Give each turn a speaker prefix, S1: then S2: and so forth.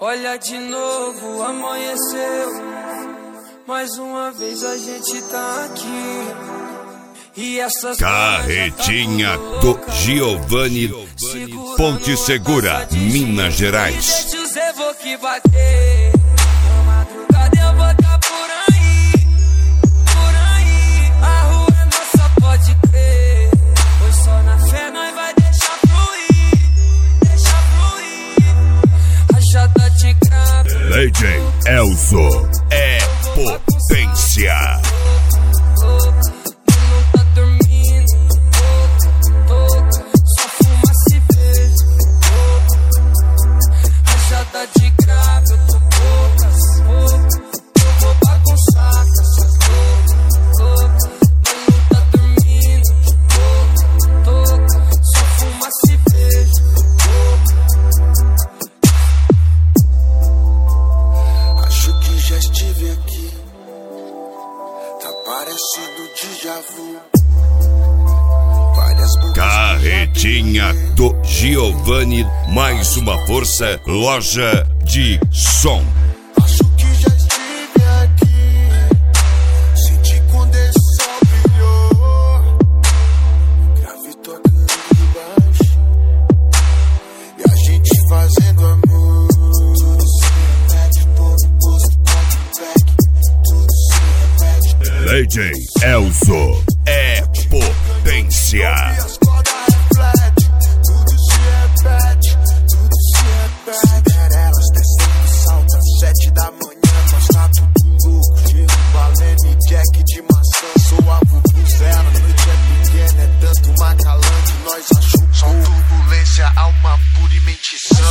S1: Olha de novo, amanheceu. Mais uma vez a gente tá aqui. E essas
S2: Carretinha do Giovanni, Ponte Segura, Minas Gerais.
S1: José, vou que bater. Na madrugada eu vou tá por aí. Por aí. A rua é nossa, pode crer. Pois só na fé nós vai deixar fluir. Deixar fluir. Rajada de cravo.
S2: DJ Elzo é potência. Carretinha do Giovanni, mais uma força, loja de som.
S3: Acho que já estive aqui, senti quando esse sol brilhou, grave tocando baixo, e a gente fazendo amor. Tudo se repete, todo posto, back, tudo se repete.
S2: DJ Elzo é potência.
S3: Alma pura e mente sã.